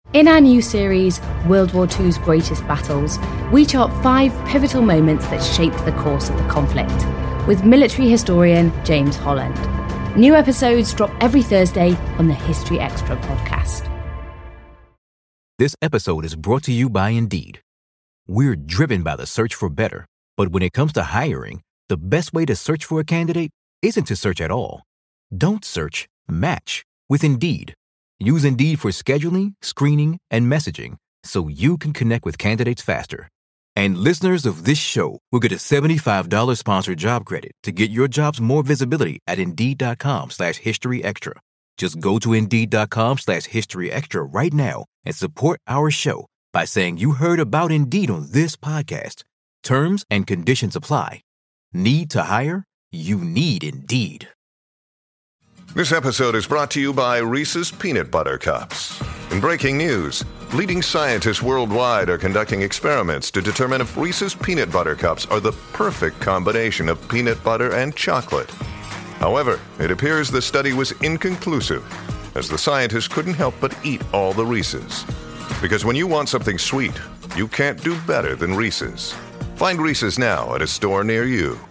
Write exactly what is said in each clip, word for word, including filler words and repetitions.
In our new series, World War Two's Greatest Battles, we chart five pivotal moments that shaped the course of the conflict, with military historian James Holland. New episodes drop every Thursday on the History Extra podcast. This episode is brought to you by Indeed. We're driven by the search for better, but when it comes to hiring, the best way to search for a candidate isn't to search at all. Don't search, match with Indeed. Use Indeed for scheduling, screening, and messaging so you can connect with candidates faster. And listeners of this show will get a seventy-five dollars sponsored job credit to get your jobs more visibility at Indeed.com slash History Extra. Just go to Indeed.com slash History Extra right now and support our show by saying you heard about Indeed on this podcast. Terms and conditions apply. Need to hire? You need Indeed. This episode is brought to you by Reese's Peanut Butter Cups. In breaking news, leading scientists worldwide are conducting experiments to determine if Reese's Peanut Butter Cups are the perfect combination of peanut butter and chocolate. However, it appears the study was inconclusive, as the scientists couldn't help but eat all the Reese's. Because when you want something sweet, you can't do better than Reese's. Find Reese's now at a store near you.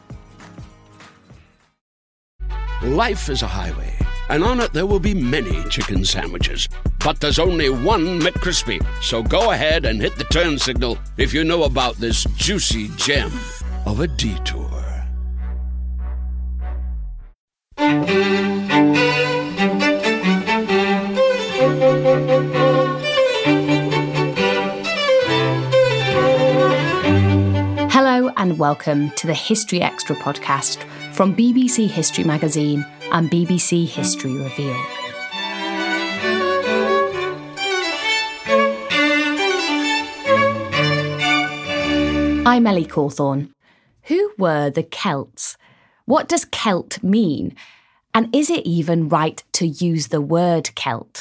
Life is a highway, and on it there will be many chicken sandwiches. But there's only one McCrispy. So go ahead and hit the turn signal if you know about this juicy gem of a detour. Hello and welcome to the History Extra podcast from B B C History Magazine and B B C History Revealed. I'm Ellie Cawthorne. Who were the Celts? What does Celt mean? And is it even right to use the word Celt?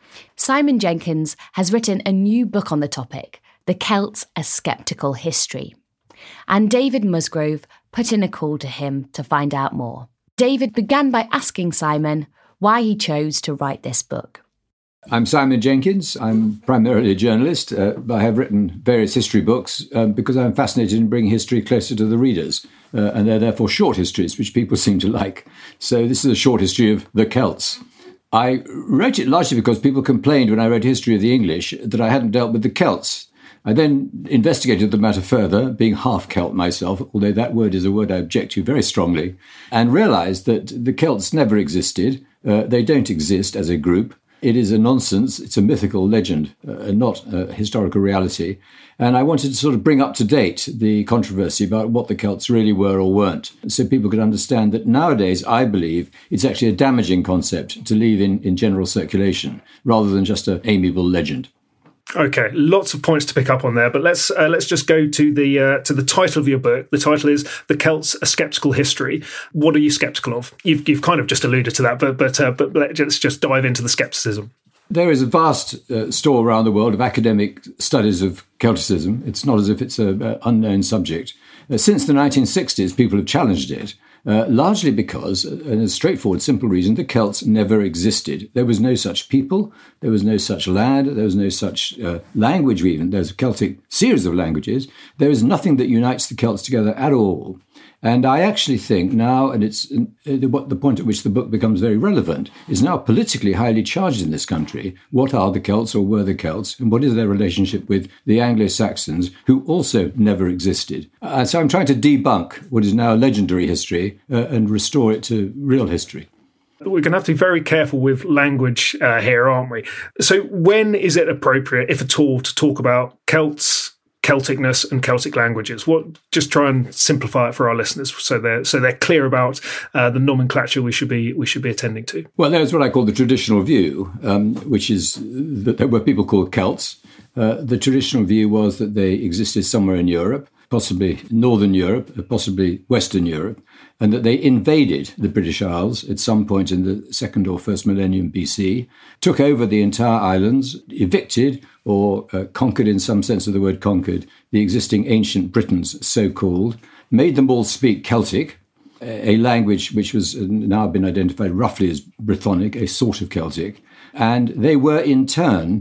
Simon Jenkins has written a new book on the topic, The Celts: A Skeptical History. And David Musgrove put in a call to him to find out more. David began by asking Simon why he chose to write this book. I'm Simon Jenkins. I'm primarily a journalist, uh, but I have written various history books um, because I'm fascinated in bringing history closer to the readers, uh, and they're therefore short histories, which people seem to like. So this is a short history of the Celts. I wrote it largely because people complained when I wrote History of the English that I hadn't dealt with the Celts. I then investigated the matter further, being half Celt myself, although that word is a word I object to very strongly, and realised that the Celts never existed. Uh, they don't exist as a group. It is a nonsense. It's a mythical legend, uh, not a historical reality. And I wanted to sort of bring up to date the controversy about what the Celts really were or weren't, so people could understand that nowadays, I believe, it's actually a damaging concept to leave in, in general circulation, rather than just an amiable legend. Okay, lots of points to pick up on there, but let's uh, let's just go to the uh, to the title of your book. The title is "The Celts: A Skeptical History." What are you skeptical of? You've you've kind of just alluded to that, but but uh, but let's just dive into the skepticism. There is a vast uh, store around the world of academic studies of Celticism. It's not as if it's an unknown subject. Uh, since the nineteen sixties, people have challenged it. Uh, largely because, in a straightforward, simple reason, the Celts never existed. There was no such people, there was no such land, there was no such uh, language even. There's a Celtic series of languages. There is nothing that unites the Celts together at all. And I actually think now, and it's uh, the point at which the book becomes very relevant, is now politically highly charged in this country. What are the Celts or were the Celts? And what is their relationship with the Anglo-Saxons, who also never existed? Uh, so I'm trying to debunk what is now legendary history uh, and restore it to real history. We're going to have to be very careful with language uh, here, aren't we? So when is it appropriate, if at all, to talk about Celts, Celticness and Celtic languages? What? Just try and simplify it for our listeners, so they're so they're clear about uh, the nomenclature we should be we should be attending to. Well, there's what I call the traditional view, um, which is that there were people called Celts. Uh, the traditional view was that they existed somewhere in Europe, possibly Northern Europe, possibly Western Europe, and that they invaded the British Isles at some point in the second or first millennium B C, took over the entire islands, evicted or uh, conquered, in some sense of the word conquered, the existing ancient Britons, so-called, made them all speak Celtic, a language which was now been identified roughly as Brythonic, a sort of Celtic, and they were in turn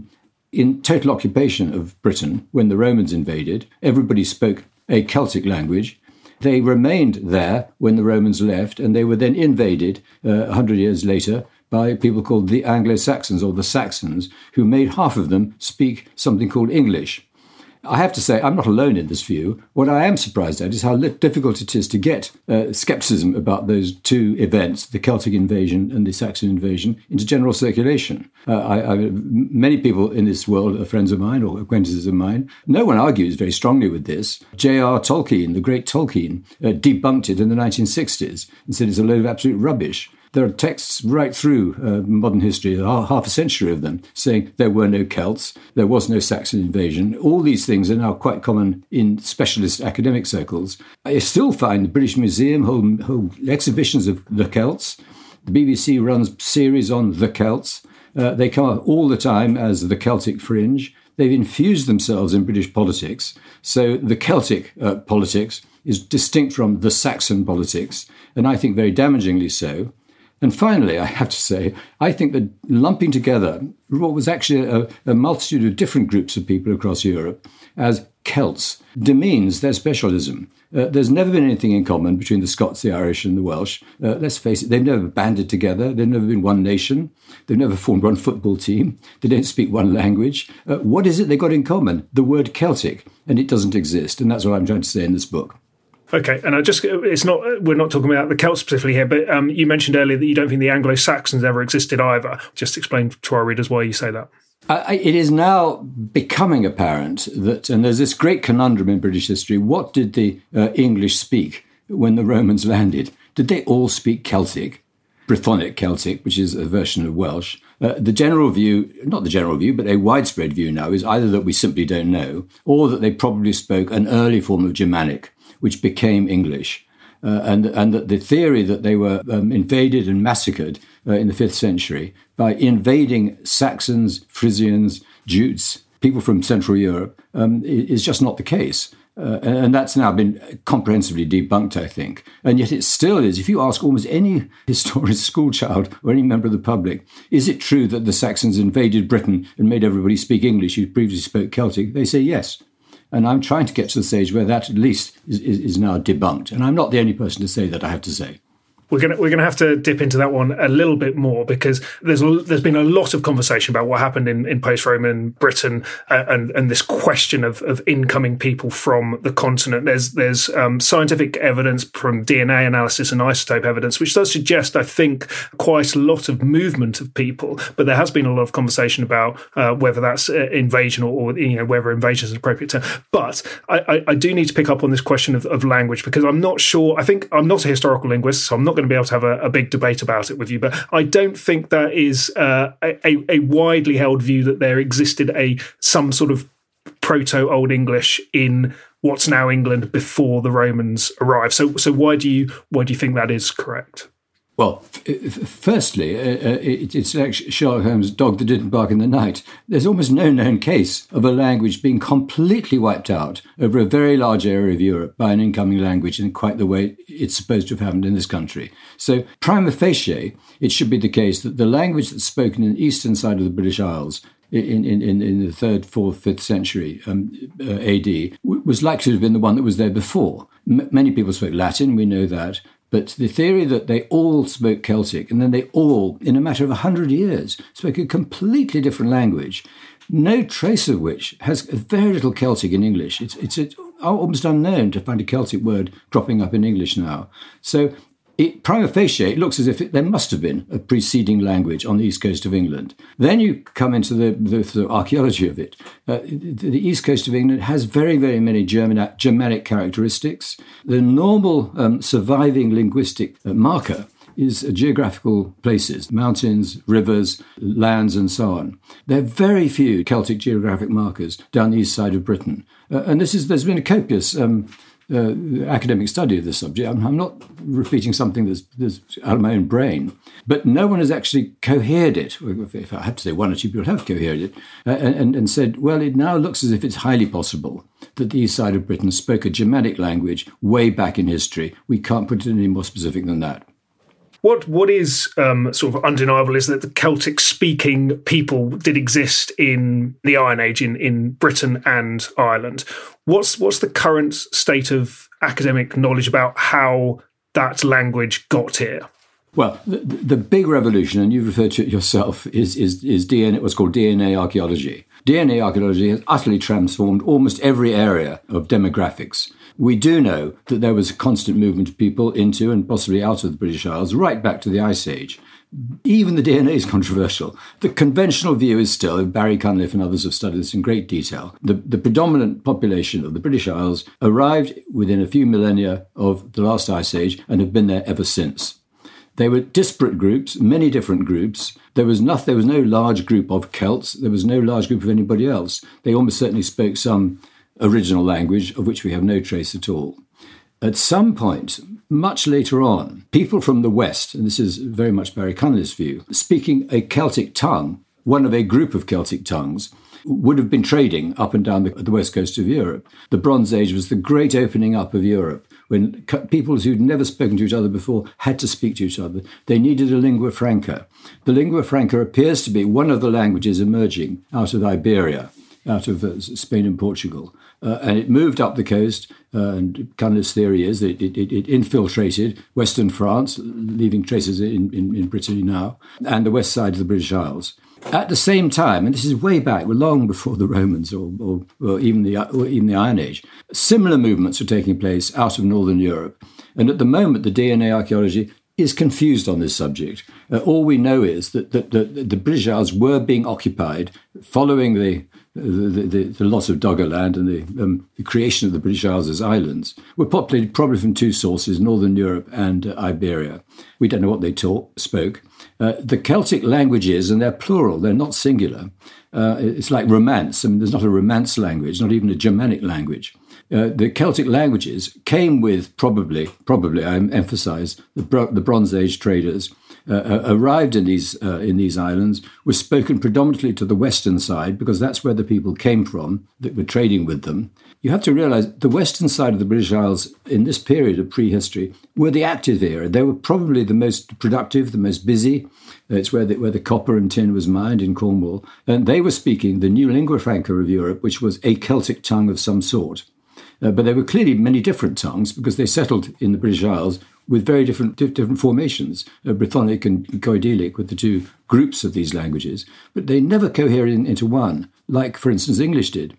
in total occupation of Britain, when the Romans invaded, everybody spoke a Celtic language. They remained there when the Romans left, and they were then invaded uh, one hundred years later by people called the Anglo-Saxons or the Saxons, who made half of them speak something called English. I have to say, I'm not alone in this view. What I am surprised at is how difficult it is to get uh, scepticism about those two events, the Celtic invasion and the Saxon invasion, into general circulation. Uh, I, I, many people in this world are friends of mine or acquaintances of mine. No one argues very strongly with this. J R Tolkien, the great Tolkien, uh, debunked it in the nineteen sixties and said it's a load of absolute rubbish. There are texts right through uh, modern history, half a century of them, saying there were no Celts, there was no Saxon invasion. All these things are now quite common in specialist academic circles. I still find the British Museum hold, hold exhibitions of the Celts. The B B C runs series on the Celts. Uh, they come up all the time as the Celtic fringe. They've infused themselves in British politics. So the Celtic uh, politics is distinct from the Saxon politics, and I think very damagingly so. And finally, I have to say, I think that lumping together what was actually a, a multitude of different groups of people across Europe as Celts demeans their specialism. Uh, there's never been anything in common between the Scots, the Irish and the Welsh. Uh, let's face it, they've never banded together. They've never been one nation. They've never formed one football team. They don't speak one language. Uh, what is it they've got in common? The word Celtic. And it doesn't exist. And that's what I'm trying to say in this book. Okay, and I just, it's not, we're not talking about the Celts specifically here, but um, you mentioned earlier that you don't think the Anglo-Saxons ever existed either. Just explain to our readers why you say that. Uh, it is now becoming apparent that, and there's this great conundrum in British history, what did the uh, English speak when the Romans landed? Did they all speak Celtic? Brythonic Celtic, which is a version of Welsh. Uh, the general view, not the general view, but a widespread view now is either that we simply don't know, or that they probably spoke an early form of Germanic, which became English. Uh, and, and that the theory that they were um, invaded and massacred uh, in the fifth century by invading Saxons, Frisians, Jutes, people from Central Europe, um, is just not the case. Uh, and that's now been comprehensively debunked, I think. And yet it still is. If you ask almost any historian, schoolchild, or any member of the public, is it true that the Saxons invaded Britain and made everybody speak English who previously spoke Celtic? They say yes. And I'm trying to get to the stage where that at least is, is, is now debunked. And I'm not the only person to say that, I have to say. We're going to we're going to have to dip into that one a little bit more because there's a, there's been a lot of conversation about what happened in, in post-Roman Britain uh, and and this question of, of incoming people from the continent. There's there's um, scientific evidence from D N A analysis and isotope evidence, which does suggest, I think, quite a lot of movement of people. But there has been a lot of conversation about uh, whether that's uh, invasion or, or you know whether invasion is an appropriate term. But I, I, I do need to pick up on this question of, of language because I'm not sure. I think I'm not a historical linguist, so I'm not going to be able to have a, a big debate about it with you, but I don't think that is uh, a, a widely held view that there existed a some sort of proto-Old English in what's now England before the Romans arrived. So, so why do you why do you think that is correct? Well, f- firstly, uh, it, it's like Sherlock Holmes' dog that didn't bark in the night. There's almost no known case of a language being completely wiped out over a very large area of Europe by an incoming language in quite the way it's supposed to have happened in this country. So prima facie, it should be the case that the language that's spoken in the eastern side of the British Isles in, in, in, in the third, fourth, fifth century um, uh, A D was likely to have been the one that was there before. M- many people spoke Latin, we know that. But the theory that they all spoke Celtic and then they all, in a matter of a hundred years, spoke a completely different language, no trace of which has very little Celtic in English. It's, it's, it's almost unknown to find a Celtic word cropping up in English now. So it, prima facie, it looks as if it, there must have been a preceding language on the east coast of England. Then you come into the, the, the archaeology of it. Uh, the, the east coast of England has very, very many German, Germanic characteristics. The normal um, surviving linguistic uh, marker is uh, geographical places, mountains, rivers, lands, and so on. There are very few Celtic geographic markers down the east side of Britain. Uh, and this is there's been a copious Um, Uh, academic study of this subject. I'm, I'm not repeating something that's, that's out of my own brain, but no one has actually cohered it. If I have to say, one or two people have cohered it uh, and, and said, well, it now looks as if it's highly possible that the east side of Britain spoke a Germanic language way back in history. We can't put it any more specific than that. What what is um, sort of undeniable is that the Celtic-speaking people did exist in the Iron Age in, in Britain and Ireland. What's what's the current state of academic knowledge about how that language got here? Well, the, the big revolution, and you've referred to it yourself, is is is D N A, what's called D N A archaeology. D N A archaeology has utterly transformed almost every area of demographics. We do know that there was a constant movement of people into and possibly out of the British Isles right back to the Ice Age. Even the D N A is controversial. The conventional view is still, Barry Cunliffe and others have studied this in great detail, the, the predominant population of the British Isles arrived within a few millennia of the last Ice Age and have been there ever since. They were disparate groups, many different groups. There was, not, there was no large group of Celts. There was no large group of anybody else. They almost certainly spoke some original language of which we have no trace at all. At some point, much later on, people from the West, and this is very much Barry Cunliffe's view, speaking a Celtic tongue, one of a group of Celtic tongues, would have been trading up and down the, the west coast of Europe. The Bronze Age was the great opening up of Europe, when people who'd never spoken to each other before had to speak to each other. They needed a lingua franca. The lingua franca appears to be one of the languages emerging out of Iberia, out of uh, Spain and Portugal. Uh, and it moved up the coast, uh, and Cunliffe's theory is that it, it, it infiltrated Western France, leaving traces in, in, in Brittany now, and the west side of the British Isles. At the same time, and this is way back, long before the Romans or, or, or, even the, or even the Iron Age, similar movements were taking place out of Northern Europe. And at the moment, the D N A archaeology is confused on this subject. Uh, all we know is that, that, that the British Isles were being occupied following the The, the, the loss of Doggerland and the, um, the creation of the British Isles as islands, were populated probably from two sources, Northern Europe and uh, Iberia. We don't know what they taught, spoke. Uh, the Celtic languages, and they're plural, they're not singular. Uh, it's like Romance. I mean, there's not a Romance language, not even a Germanic language. Uh, the Celtic languages came with probably, probably, I emphasize, the, bro- the Bronze Age traders, Uh, arrived in these uh, in these islands, were spoken predominantly to the western side because that's where the people came from that were trading with them. You have to realize the western side of the British Isles in this period of prehistory were the active era. They were probably the most productive, the most busy. It's where the, where the copper and tin was mined in Cornwall. And they were speaking the new lingua franca of Europe, which was a Celtic tongue of some sort. Uh, but there were clearly many different tongues because they settled in the British Isles with very different different formations, uh, Brythonic and Goidelic, with the two groups of these languages. But they never cohere in, into one, like, for instance, English did.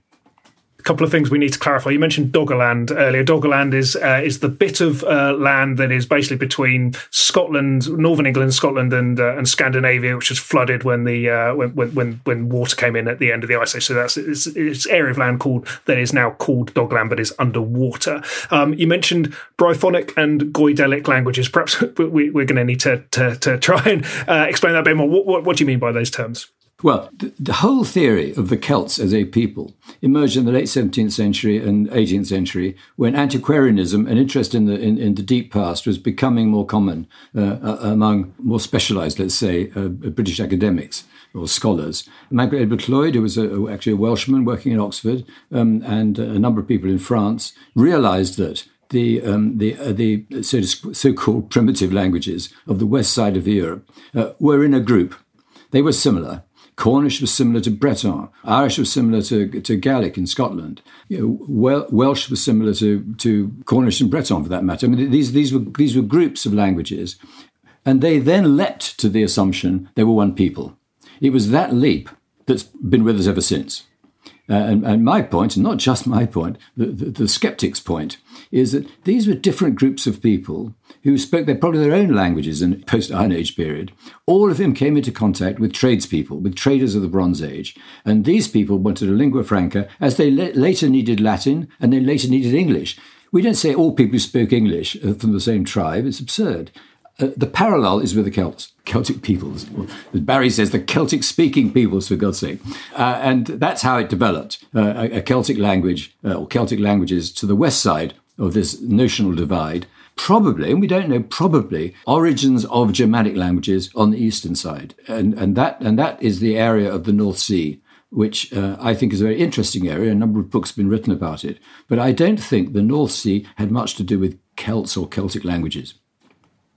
A couple of things we need to clarify. You mentioned Doggerland earlier. Doggerland is uh, is the bit of uh, land that is basically between Scotland, northern England, Scotland, and uh, and Scandinavia, which was flooded when the uh, when, when when water came in at the end of the Ice Age. So that's it's, it's area of land called that is now called Doggerland, but is underwater. Um, you mentioned Brythonic and Goidelic languages. Perhaps we, we're going to need to to, to try and uh, explain that a bit more. What, what, what do you mean by those terms? Well, the, the whole theory of the Celts as a people emerged in the late seventeenth century and eighteenth century, when antiquarianism and interest in the in, in the deep past was becoming more common uh, among more specialised, let's say, uh, British academics or scholars. Margaret Edward Lloyd, who was a, actually a Welshman working in Oxford, um, and a number of people in France, realised that the um, the uh, the so so-called primitive languages of the west side of Europe uh, were in a group. They were similar. Cornish was similar to Breton. Irish was similar to, to Gaelic in Scotland. You know, Wel- Welsh was similar to, to Cornish and Breton, for that matter. I mean, these these were these were groups of languages, and they then leapt to the assumption they were one people. It was that leap that's been with us ever since. Uh, and, and my point, and not just my point, the, the, the skeptics' point, is that these were different groups of people who spoke their, probably their own languages in the post-Iron Age period. All of them came into contact with tradespeople, with traders of the Bronze Age. And these people wanted a lingua franca, as they la- later needed Latin and they later needed English. We don't say all people who spoke English are from the same tribe. It's absurd. Uh, the parallel is with the Celts, Celtic peoples. As Barry says, the Celtic-speaking peoples, for God's sake. Uh, and that's how it developed, uh, a, a Celtic language, uh, or Celtic languages to the west side of this notional divide. Probably, and we don't know, probably origins of Germanic languages on the eastern side. And, and, that, and that is the area of the North Sea, which uh, I think is a very interesting area. A number of books have been written about it. But I don't think the North Sea had much to do with Celts or Celtic languages.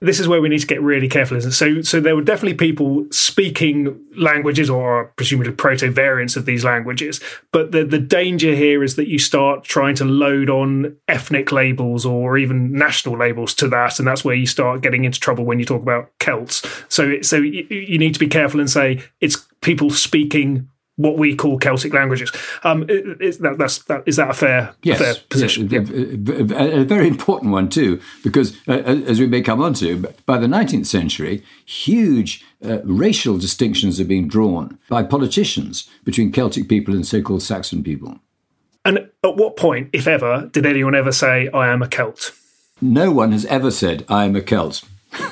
this is where we need to get really careful, isn't it? So, so there were definitely people speaking languages, or presumably proto-variants of these languages. But the, the danger here is that you start trying to load on ethnic labels or even national labels to that, and that's where you start getting into trouble when you talk about Celts. So, so you, you need to be careful and say it's people speaking what we call Celtic languages. Um, is that, that's, that, is that a fair, yes, a fair position? Yes, yeah. a, a very important one too, because uh, as we may come on to, by the nineteenth century, huge uh, racial distinctions are being drawn by politicians between Celtic people and so-called Saxon people. And at what point, if ever, did anyone ever say, I am a Celt? No one has ever said, I am a Celt.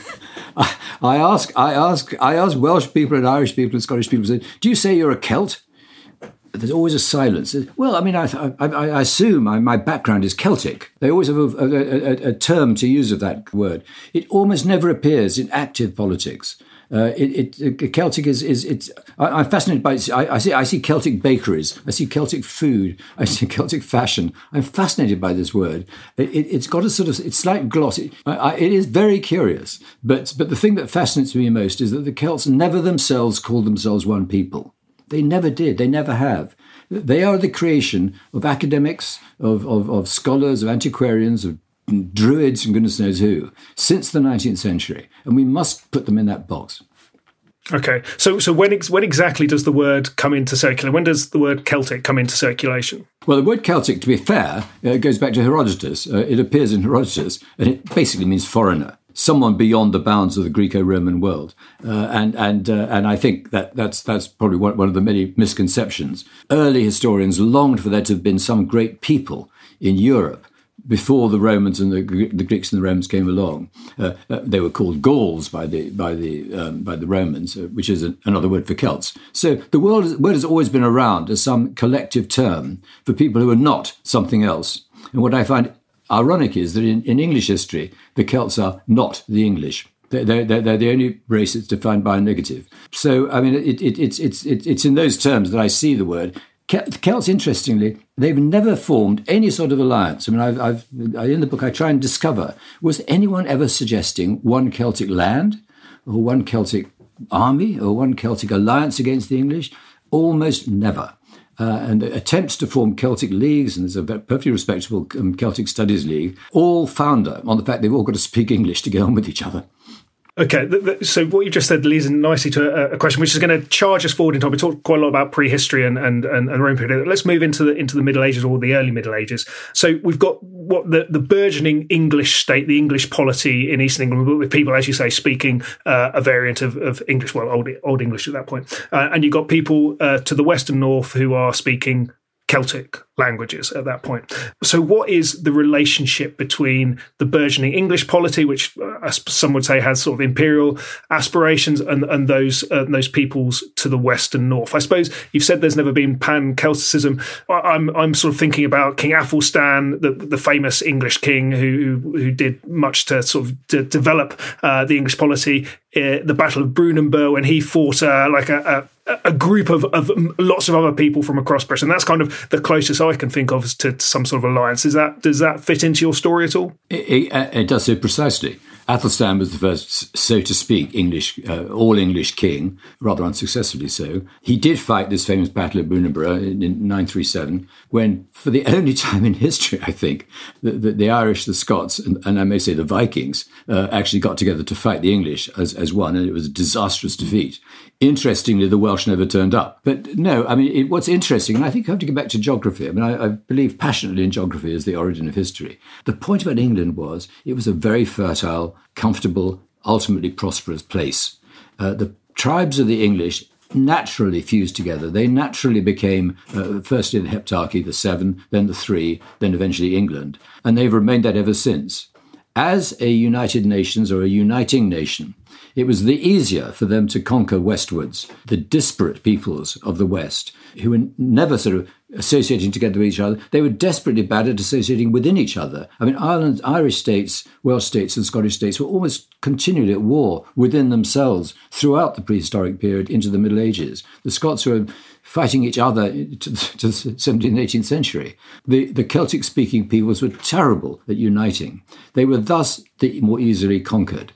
I ask, I ask, I ask Welsh people and Irish people and Scottish people, say, do you say you're a Celt? There's always a silence. Well, I mean, I, I, I assume I, my background is Celtic. They always have a, a, a, a term to use of that word. It almost never appears in active politics. Uh, it, it, Celtic is, is it's. I, I'm fascinated by it. I, I see. I see Celtic bakeries. I see Celtic food. I see Celtic fashion. I'm fascinated by this word. It, it, it's got a sort of. It's slight gloss. It, I, it is very curious. But but the thing that fascinates me most is that the Celts never themselves called themselves one people. They never did. They never have. They are the creation of academics, of of, of scholars, of antiquarians, of druids and goodness knows who, since the nineteenth century. And we must put them in that box. Okay. So so when ex- when exactly does the word come into circulation? When does the word Celtic come into circulation? Well, the word Celtic, to be fair, uh, goes back to Herodotus. Uh, it appears in Herodotus, and it basically means foreigner, someone beyond the bounds of the Greco-Roman world. Uh, and and uh, and I think that that's that's probably one, one of the many misconceptions. Early historians longed for there to have been some great people in Europe before the Romans and the, the Greeks and the Romans came along. Uh, uh, they were called Gauls by the by the um, by the Romans, uh, which is a, another word for Celts. So the word, word has always been around as some collective term for people who are not something else. And what I find ironic is that in, in English history, the Celts are not the English. They're, they're, they're the only race that's defined by a negative. So, I mean, it, it, it's, it's, it's in those terms that I see the word. Celts, interestingly, they've never formed any sort of alliance. I mean, I've, I've, in the book, I try and discover, was anyone ever suggesting one Celtic land or one Celtic army or one Celtic alliance against the English? Almost never. Uh, and attempts to form Celtic leagues, and there's a perfectly respectable um, Celtic Studies League, all founder on the fact they've all got to speak English to get on with each other. Okay, so what you just said leads in nicely to a question which is going to charge us forward in time. We talked quite a lot about prehistory and and and, and Roman period. Let's move into the into the Middle Ages or the early Middle Ages. So we've got what the, the burgeoning English state, the English polity in Eastern England, with people, as you say, speaking uh, a variant of, of English, well, old old English at that point, uh, and you've got people uh, to the west and north who are speaking Celtic languages at that point. So what is the relationship between the burgeoning English polity, which uh, some would say has sort of imperial aspirations, and, and those uh, those peoples to the west and north? I suppose you've said there's never been pan-Celticism. I'm I'm sort of thinking about King Athelstan, the the famous English king who who, who did much to sort of to develop uh, the English polity. Uh, the Battle of Brunanburh, when he fought uh, like a, a, a group of, of lots of other people from across Britain. That's kind of the closest I can think of to, to some sort of alliance. Is that does that fit into your story at all? It, it, it does so precisely. Athelstan was the first, so to speak, English, uh, all-English king, rather unsuccessfully so. He did fight this famous Battle of Brunanburh in, in nine thirty-seven, when, for the only time in history, I think, the, the, the Irish, the Scots, and, and I may say the Vikings, uh, actually got together to fight the English as, as one, and it was a disastrous defeat. Interestingly, the Welsh never turned up. But no, I mean, it, what's interesting, and I think I have to get back to geography. I mean, I, I believe passionately in geography as the origin of history. The point about England was it was a very fertile, comfortable, ultimately prosperous place. Uh, the tribes of the English naturally fused together. They naturally became, uh, firstly the Heptarchy, the seven, then the three, then eventually England. And they've remained that ever since. As a united nations or a uniting nation, it was the easier for them to conquer westwards, the disparate peoples of the West, who were never sort of associating together with each other. They were desperately bad at associating within each other. I mean, Ireland, Irish states, Welsh states and Scottish states were almost continually at war within themselves throughout the prehistoric period into the Middle Ages. The Scots were fighting each other to, to the seventeenth and eighteenth century. The, the Celtic-speaking peoples were terrible at uniting. They were thus the more easily conquered.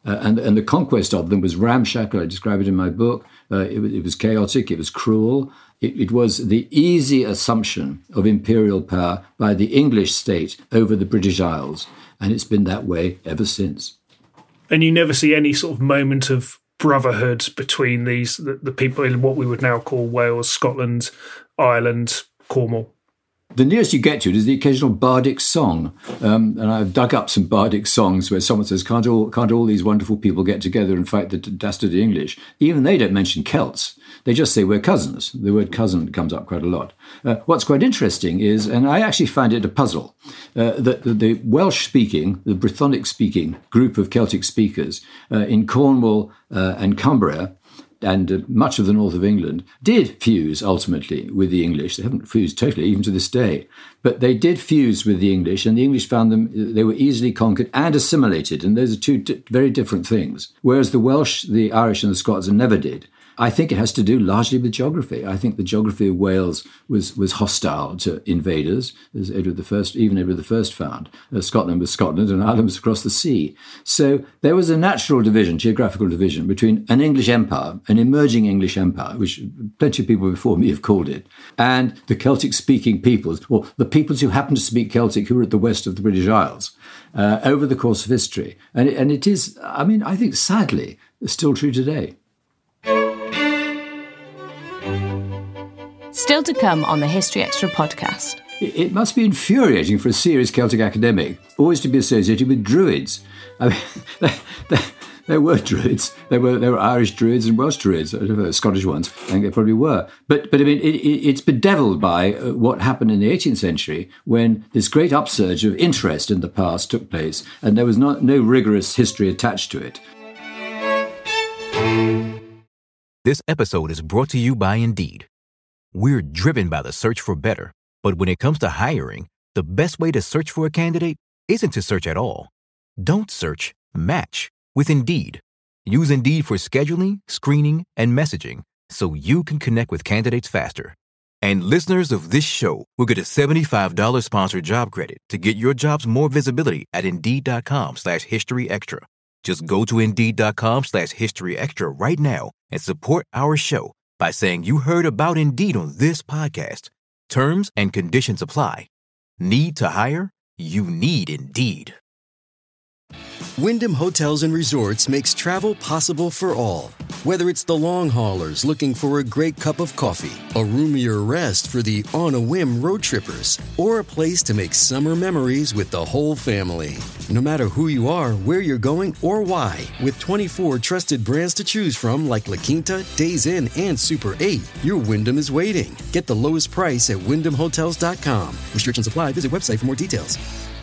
Uh, and, and the conquest of them was ramshackle. I describe it in my book. Uh, it, it was chaotic. It was cruel. It, it was the easy assumption of imperial power by the English state over the British Isles. And it's been that way ever since. And you never see any sort of moment of brotherhood between these the, the people in what we would now call Wales, Scotland, Ireland, Cornwall. The nearest you get to it is the occasional bardic song. Um, and I've dug up some bardic songs where someone says, can't all, can't all these wonderful people get together and fight the dastardly English? Even they don't mention Celts. They just say we're cousins. The word cousin comes up quite a lot. Uh, what's quite interesting is, and I actually find it a puzzle, uh, that the, the Welsh-speaking, the Brythonic-speaking group of Celtic speakers uh, in Cornwall uh, and Cumbria and uh, much of the north of England did fuse ultimately with the English. They haven't fused totally, even to this day. But they did fuse with the English, and the English found them, they were easily conquered and assimilated. And those are two di- very different things. Whereas the Welsh, the Irish and the Scots never did. I think it has to do largely with geography. I think the geography of Wales was, was hostile to invaders, as Edward the First, even Edward the First found. Uh, Scotland was Scotland and Ireland was across the sea. So there was a natural division, geographical division, between an English empire, an emerging English empire, which plenty of people before me have called it, and the Celtic-speaking peoples, or the peoples who happened to speak Celtic who were at the west of the British Isles, uh, over the course of history. And it, and it is, I mean, I think sadly, still true today. Still to come on the History Extra podcast. It must be infuriating for a serious Celtic academic always to be associated with Druids. I mean, there, there, there were Druids. There were there were Irish Druids and Welsh Druids, I don't know, Scottish ones. I think there probably were. But but I mean, it, it, it's bedeviled by what happened in the eighteenth century when this great upsurge of interest in the past took place, and there was not no rigorous history attached to it. This episode is brought to you by Indeed. We're driven by the search for better, but when it comes to hiring, the best way to search for a candidate isn't to search at all. Don't search, match with Indeed. Use Indeed for scheduling, screening, and messaging so you can connect with candidates faster. And listeners of this show will get a seventy-five dollars sponsored job credit to get your jobs more visibility at Indeed.com slash History Extra. Just go to Indeed.com slash History Extra right now and support our show by saying you heard about Indeed on this podcast. Terms and conditions apply. Need to hire? You need Indeed. Wyndham Hotels and Resorts makes travel possible for all. Whether it's the long haulers looking for a great cup of coffee, a roomier rest for the on-a-whim road trippers, or a place to make summer memories with the whole family. No matter who you are, where you're going, or why, with twenty-four trusted brands to choose from like La Quinta, Days Inn, and Super eight, your Wyndham is waiting. Get the lowest price at wyndham hotels dot com. Restrictions apply. Visit website for more details.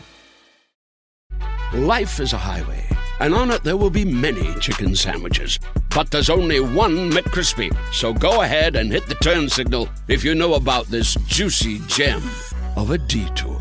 Life is a highway, and on it there will be many chicken sandwiches. But there's only one McCrispy. So go ahead and hit the turn signal if you know about this juicy gem of a detour.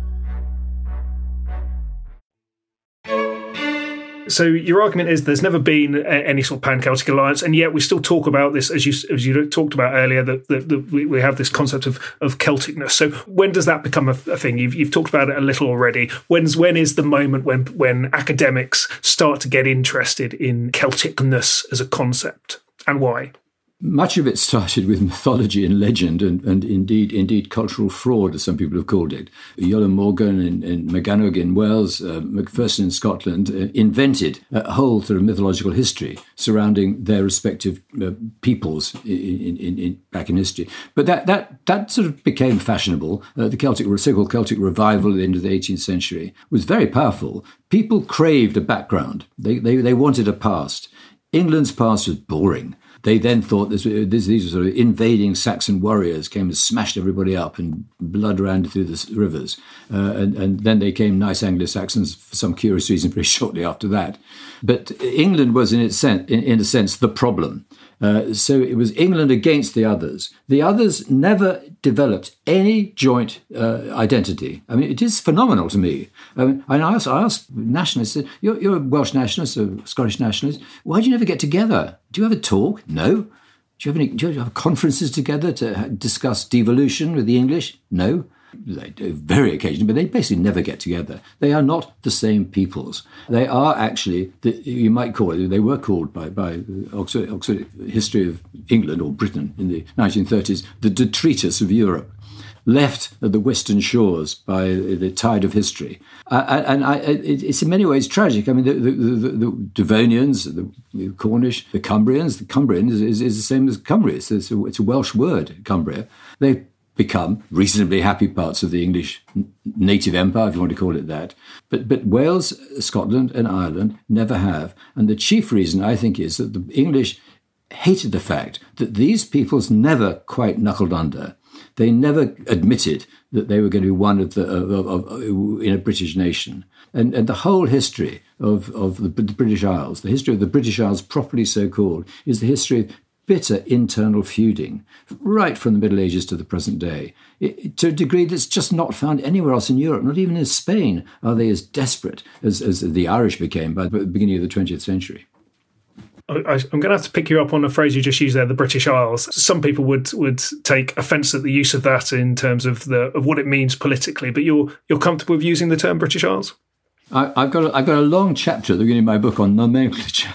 So your argument is there's never been a, any sort of pan-Celtic alliance, and yet we still talk about this, as you as you talked about earlier, that, that, that we, we have this concept of, of Celticness. So when does that become a, a thing? You've, you've talked about it a little already. When's when is the moment when when academics start to get interested in Celticness as a concept, and why? Much of it started with mythology and legend and, and indeed indeed cultural fraud, as some people have called it. Iolo Morgan and, and McGanwg in Wales, uh, Macpherson in Scotland, uh, invented a whole sort of mythological history surrounding their respective uh, peoples in, in, in, back in history. But that that that sort of became fashionable. Uh, the Celtic, so-called Celtic revival at the end of the eighteenth century was very powerful. People craved a background. They, they, they wanted a past. England's past was boring. They then thought this, this, these were sort of invading Saxon warriors, came and smashed everybody up and blood ran through the rivers. Uh, and, and then they came nice Anglo-Saxons for some curious reason very shortly after that. But England was, in, its sen- in, in a sense, the problem. Uh, so it was England against the others. The others never developed any joint uh, identity. I mean, it is phenomenal to me. I mean, I asked, I asked nationalists, you're, you're a Welsh nationalist, a Scottish nationalist, why do you never get together? Do you ever talk? No. Do you have any? Do you have conferences together to discuss devolution with the English? No. They do very occasionally, but they basically never get together. They are not the same peoples. They are actually, the, you might call it, they were called by, by Oxford, Oxford History of England or Britain in the nineteen thirties, the detritus of Europe, left at the western shores by the tide of history. Uh, and I, it's in many ways tragic. I mean, the, the, the, the Devonians, the, the Cornish, the Cumbrians, the Cumbrian is, is, is the same as Cumbria. It's a, it's a Welsh word, Cumbria. They become reasonably happy parts of the English native empire, if you want to call it that. But, but Wales, Scotland and Ireland never have. And the chief reason, I think, is that the English hated the fact that these peoples never quite knuckled under. They never admitted that they were going to be one of the of, of, of, in a British nation, and and the whole history of of the, the British Isles, the history of the British Isles, properly so called, is the history of bitter internal feuding, right from the Middle Ages to the present day, it, to a degree that's just not found anywhere else in Europe. Not even in Spain are they as desperate as as the Irish became by the beginning of the twentieth century. I, I'm going to have to pick you up on a phrase you just used there, the British Isles. Some people would would take offence at the use of that in terms of the of what it means politically, but you're you're comfortable with using the term British Isles? I, I've got a, I've got a long chapter at the beginning of my book on nomenclature.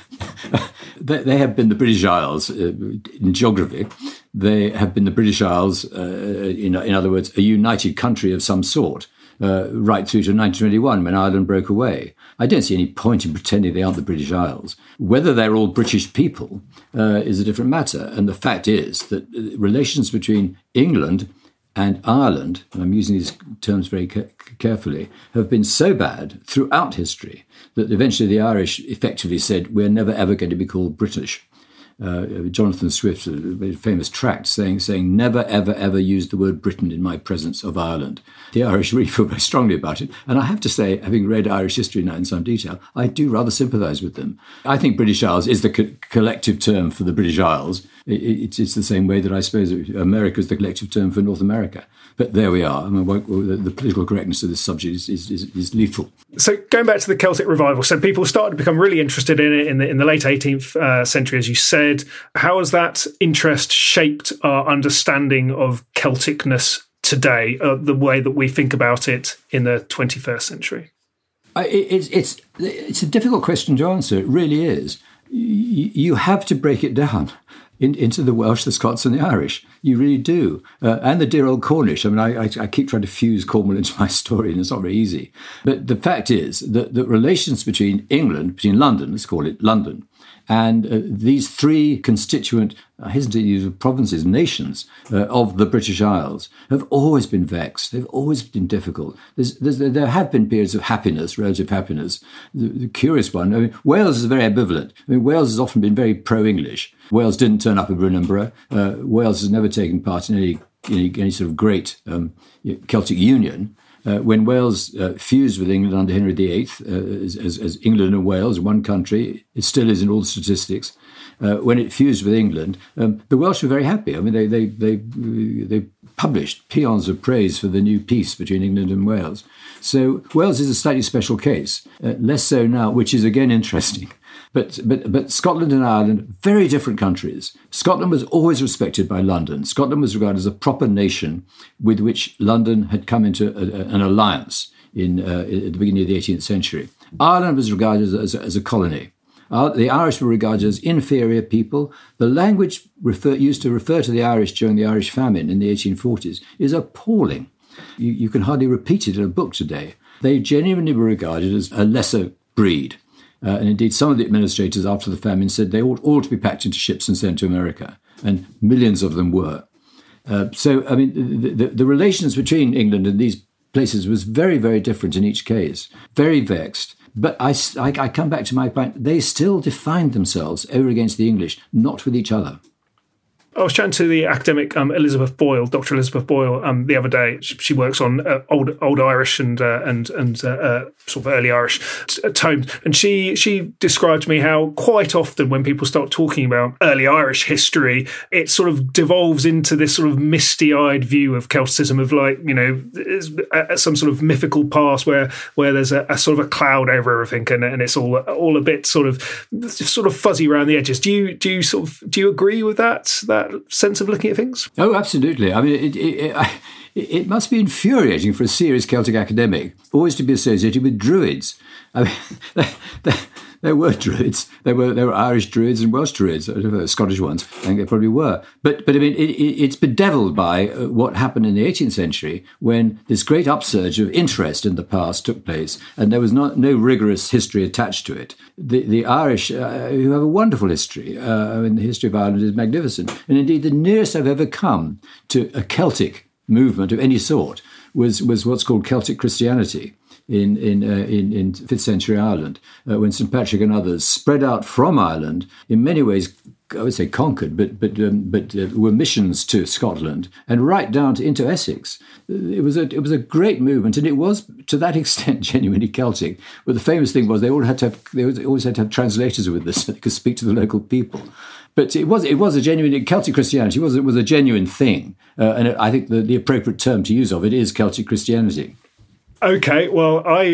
they, they have been the British Isles uh, in geography. They have been the British Isles, uh, in, in other words, a united country of some sort. Uh, right through to nineteen twenty-one when Ireland broke away. I don't see any point in pretending they aren't the British Isles. Whether they're all British people uh, is a different matter. And the fact is that relations between England and Ireland, and I'm using these terms very ca- carefully, have been so bad throughout history that eventually the Irish effectively said, we're never ever going to be called British. Uh, Jonathan Swift's a famous tract saying, saying, never, ever, ever use the word Britain in my presence of Ireland. The Irish really feel very strongly about it. And I have to say, having read Irish history now in some detail, I do rather sympathise with them. I think British Isles is the co- collective term for the British Isles. It, it, it's the same way that I suppose America is the collective term for North America. But there we are. I mean, the, the political correctness of this subject is, is, is, is lethal. So going back to the Celtic revival, so people started to become really interested in it in the, in the late eighteenth uh, century, as you said. How has that interest shaped our understanding of Celticness today, uh, the way that we think about it in the twenty-first century? Uh, it, it's, it's, it's a difficult question to answer. It really is. You, you have to break it down in, into the Welsh, the Scots and the Irish. You really do. Uh, and the dear old Cornish. I mean, I, I, I keep trying to fuse Cornwall into my story, and it's not very easy. But the fact is that the relations between England, between London, let's call it London, and uh, these three constituent, I hesitate to use provinces, nations uh, of the British Isles have always been vexed. They've always been difficult. There's, there's, there have been periods of happiness, relative happiness. The, the curious one, I mean, Wales is very ambivalent. I mean, Wales has often been very pro-English. Wales didn't turn up at Brunanburh. Uh, Wales has never taken part in any, any, any sort of great um, Celtic union. Uh, when Wales uh, fused with England under Henry the Eighth, uh, as, as, as England and Wales, one country, it still is in all statistics. Uh, when it fused with England, um, the Welsh were very happy. I mean, they they they they published paeans of praise for the new peace between England and Wales. So Wales is a slightly special case, uh, less so now, which is again interesting. But, but but Scotland and Ireland, very different countries. Scotland was always respected by London. Scotland was regarded as a proper nation with which London had come into a, a, an alliance in uh, at the beginning of the eighteenth century. Ireland was regarded as, as, as a colony. Uh, the Irish were regarded as inferior people. The language refer, used to refer to the Irish during the Irish famine in the eighteen forties is appalling. You, you can hardly repeat it in a book today. They genuinely were regarded as a lesser breed. Uh, and indeed, some of the administrators after the famine said they ought all to be packed into ships and sent to America, and millions of them were. Uh, so, I mean, the, the, the relations between England and these places was very, very different in each case, very vexed. But I, I, I come back to my point, they still defined themselves over against the English, not with each other. I was chatting to the academic um, Elizabeth Boyle, Doctor Elizabeth Boyle, um, the other day. She works on uh, old old Irish and uh, and and uh, uh, sort of early Irish t- tomes, and she she described to me how quite often when people start talking about early Irish history, it sort of devolves into this sort of misty-eyed view of Celticism, of like, you know, some sort of mythical past where where there's a, a sort of a cloud over everything, and, and it's all all a bit sort of sort of fuzzy around the edges. Do you do you sort of do you agree with that that sense of looking at things? Oh, absolutely. I mean, it, it, it, it must be infuriating for a serious Celtic academic always to be associated with Druids. I mean, they, they, there were Druids. There were there were Irish Druids and Welsh Druids, Scottish ones. I think there probably were. But but I mean, it, it, it's bedeviled by what happened in the eighteenth century when this great upsurge of interest in the past took place, and there was not no rigorous history attached to it. The the Irish, uh, who have a wonderful history, uh, I mean, the history of Ireland is magnificent, and indeed the nearest I've ever come to a Celtic movement of any sort was was what's called Celtic Christianity in in uh, in, in fifth century Ireland, uh, when Saint Patrick and others spread out from Ireland, in many ways, I would say conquered, but but um, but uh, were missions to Scotland and right down to into Essex. It was a it was a great movement, and it was to that extent genuinely Celtic. But the famous thing was they all had to have they always had to have translators with this so they could speak to the local people. But it was it was a genuine Celtic Christianity was it was a genuine thing, uh, and I think the, the appropriate term to use of it is Celtic Christianity. Okay, well, I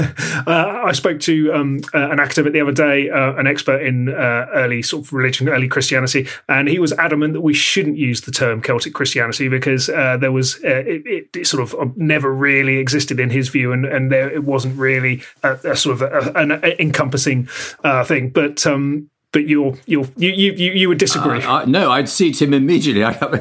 uh, I spoke to um, uh, an academic the other day, uh, an expert in uh, early sort of religion, early Christianity, and he was adamant that we shouldn't use the term Celtic Christianity because uh, there was uh, it, it, it sort of never really existed in his view, and, and there it wasn't really a, a sort of a, an encompassing uh, thing. But um, But you're, you're, you you you would disagree? Uh, I, no, I'd seat him immediately. I,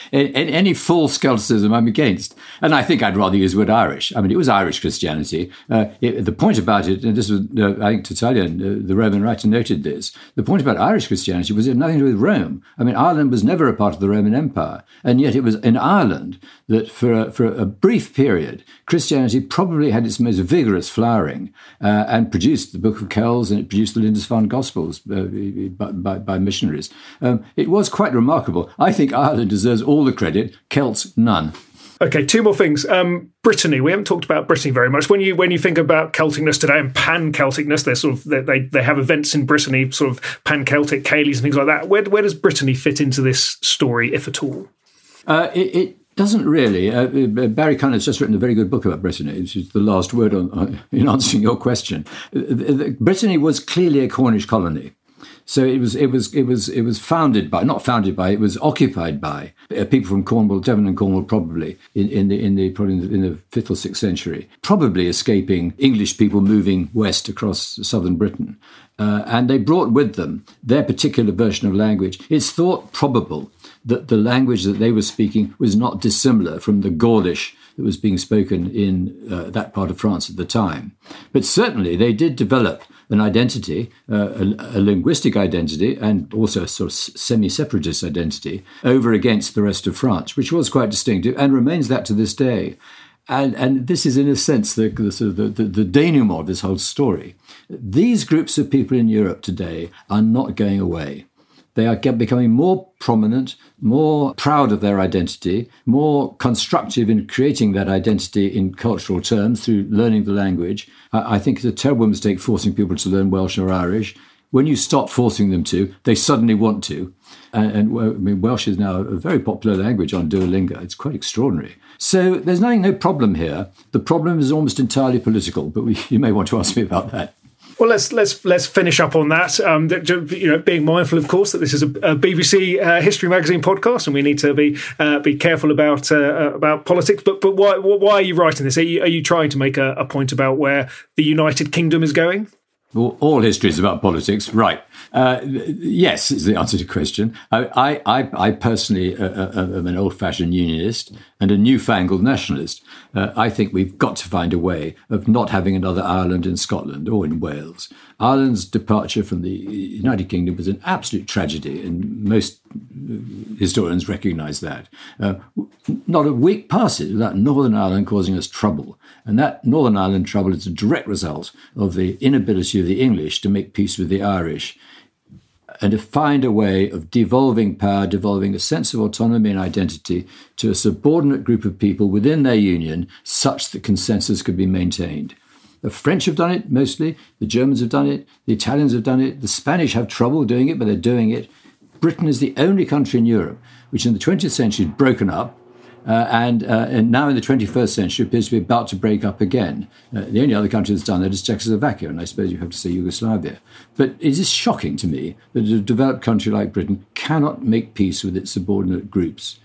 any false Celticism I'm against. And I think I'd rather use the word Irish. I mean, it was Irish Christianity. Uh, it, the point about it, and this was, uh, I think Tertullian, uh, the Roman writer, noted this, the point about Irish Christianity was it had nothing to do with Rome. I mean, Ireland was never a part of the Roman Empire. And yet it was in Ireland that for a, for a brief period, Christianity probably had its most vigorous flowering uh, and produced the Book of Kells and it produced the Lindisfarne Gospels, uh, By, by, by missionaries. Um, it was quite remarkable. I think Ireland deserves all the credit, Celts none. Okay, two more things. Um, Brittany. We haven't talked about Brittany very much. When you when you think about Celticness today and pan-Celticness, they're sort of they they have events in Brittany, sort of pan-Celtic Caileys and things like that. Where where does Brittany fit into this story, if at all? Uh, it, it doesn't really. Uh, Barry Cunningham has just written a very good book about Brittany, which is the last word on, uh, in answering your question. Uh, Brittany was clearly a Cornish colony. So it was, it was, it was, it was founded by, not founded by, it was occupied by people from Cornwall, Devon and Cornwall, probably in, in the, in the, probably in the, in the fifth or sixth century, probably escaping English people moving west across southern Britain. Uh, and they brought with them their particular version of language. It's thought probable that the language that they were speaking was not dissimilar from the Gaulish that was being spoken in uh, that part of France at the time. But certainly they did develop an identity, uh, a, a linguistic identity, and also a sort of semi-separatist identity over against the rest of France, which was quite distinctive and remains that to this day. And, and this is, in a sense, the, the, sort of the, the, the denouement of this whole story. These groups of people in Europe today are not going away. They are becoming more prominent, more proud of their identity, more constructive in creating that identity in cultural terms through learning the language. I think it's a terrible mistake forcing people to learn Welsh or Irish. When you stop forcing them to, they suddenly want to. And, and I mean, Welsh is now a very popular language on Duolingo. It's quite extraordinary. So there's nothing, no problem here. The problem is almost entirely political, but we, you may want to ask me about that. Well, let's let's let's finish up on that. Um, you know, being mindful, of course, that this is a, a B B C uh, History Magazine podcast, and we need to be uh, be careful about uh, about politics. But but why why are you writing this? Are you, are you trying to make a, a point about where the United Kingdom is going? Well, all history is about politics, right? Uh, yes, is the answer to the question. I, I, I personally uh, uh, am an old-fashioned unionist and a newfangled nationalist. Uh, I think we've got to find a way of not having another Ireland in Scotland or in Wales. Ireland's departure from the United Kingdom was an absolute tragedy, and most historians recognise that. Uh, not a week passes without Northern Ireland causing us trouble. And that Northern Ireland trouble is a direct result of the inability of the English to make peace with the Irish and to find a way of devolving power, devolving a sense of autonomy and identity to a subordinate group of people within their union such that consensus could be maintained. The French have done it mostly, the Germans have done it, the Italians have done it, the Spanish have trouble doing it, but they're doing it. Britain is the only country in Europe which in the twentieth century had broken up, Uh, and, uh, and now in the twenty-first century appears to be about to break up again. Uh, the only other country that's done that is Czechoslovakia, and I suppose you have to say Yugoslavia. But it is shocking to me that a developed country like Britain cannot make peace with its subordinate groups.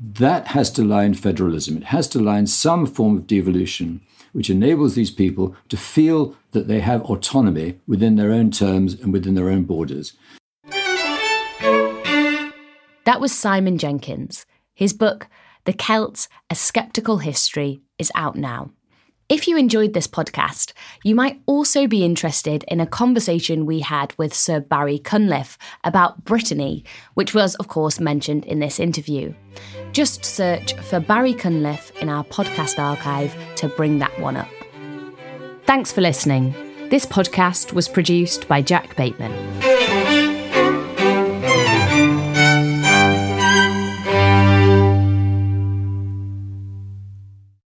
that has to lie in federalism. It has to lie in some form of devolution, which enables these people to feel that they have autonomy within their own terms and within their own borders. That was Simon Jenkins. His book, The Celts, A Sceptical History, is out now. If you enjoyed this podcast, you might also be interested in a conversation we had with Sir Barry Cunliffe about Brittany, which was, of course, mentioned in this interview. Just search for Barry Cunliffe in our podcast archive to bring that one up. Thanks for listening. This podcast was produced by Jack Bateman.